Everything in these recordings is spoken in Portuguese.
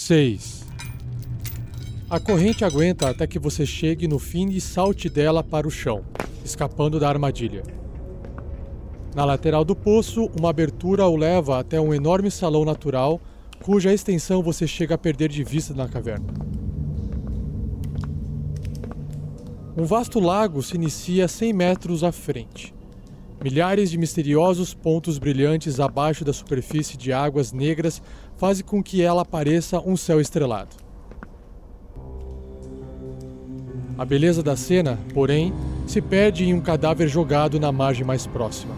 6. A corrente aguenta até que você chegue no fim e salte dela para o chão, escapando da armadilha. Na lateral do poço, uma abertura o leva até um enorme salão natural, cuja extensão você chega a perder de vista na caverna. Um vasto lago se inicia 100 metros à frente. Milhares de misteriosos pontos brilhantes abaixo da superfície de águas negras fazem com que ela pareça um céu estrelado. A beleza da cena, porém, se perde em um cadáver jogado na margem mais próxima.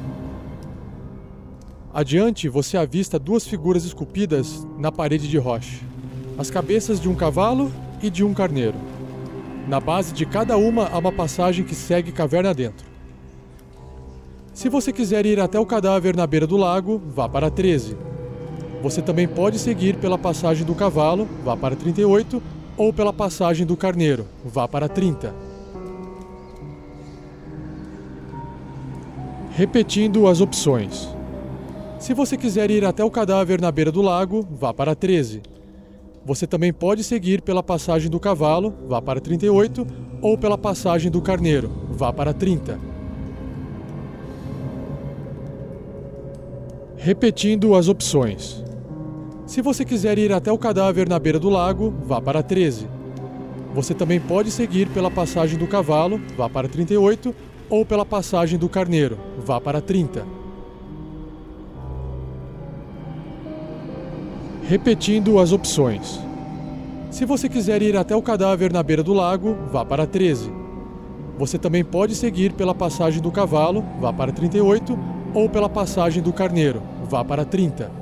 Adiante, você avista duas figuras esculpidas na parede de rocha: as cabeças de um cavalo e de um carneiro. Na base de cada uma há uma passagem que segue caverna dentro. Se você quiser ir até o cadáver na beira do lago, vá para 13. Você também pode seguir pela passagem do cavalo, vá para 38, ou pela passagem do carneiro, vá para 30. Repetindo as opções. Se você quiser ir até o cadáver na beira do lago, vá para 13. Você também pode seguir pela passagem do cavalo, vá para 38, ou pela passagem do carneiro, vá para 30. Repetindo as opções. Se você quiser ir até o cadáver na beira do lago, vá para 13. Você também pode seguir pela passagem do cavalo, vá para 38, ou pela passagem do carneiro, vá para 30. Repetindo as opções. Se você quiser ir até o cadáver na beira do lago, vá para 13. Você também pode seguir pela passagem do cavalo, vá para 38, ou pela passagem do carneiro, vá para 30.